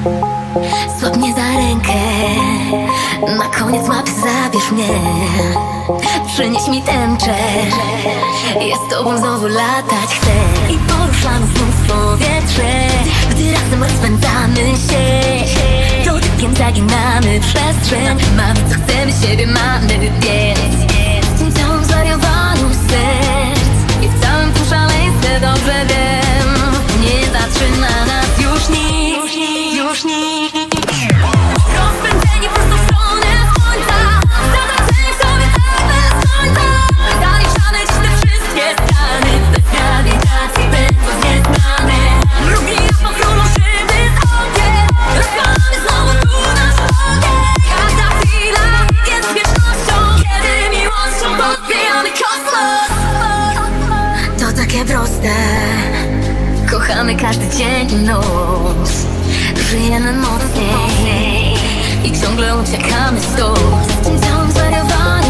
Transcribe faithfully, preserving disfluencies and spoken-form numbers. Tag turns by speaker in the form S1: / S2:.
S1: Złap mnie za rękę, na koniec mapy zabierz mnie. Przynieś mi tęczę, ja z tobą znowu latać chcę. I poruszamy znów powietrze, gdy razem rozpędzamy się. Dotykiem zaginamy przestrzeń, mamy co chcemy, siebie mamy, więc w tym całym zwariowaniu serc i w całym tym szaleństwie dobrze wiem, nie zatrzyma nas już nic, już nic. Rozpędzeni prosto w stronę słońca, zataczeni w sobie tak bez końca. Zaliczane ci te wszystkie strany, bez grawitacji będąc nieznane. Równia po królu żywy z okiem, rozpalamy znowu tu nasz ogień. Każda chwila jest wiecznością, kiedy miłością podbijamy kosmos. To takie proste, kochamy każdy dzień i noc. Żyjemy mocniej i ciągle uciekamy stąd. W tym całym zwariowaniu